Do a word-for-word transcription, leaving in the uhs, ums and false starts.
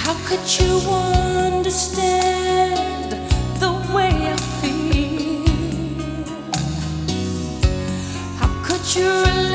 How could you understand the way I feel? How could you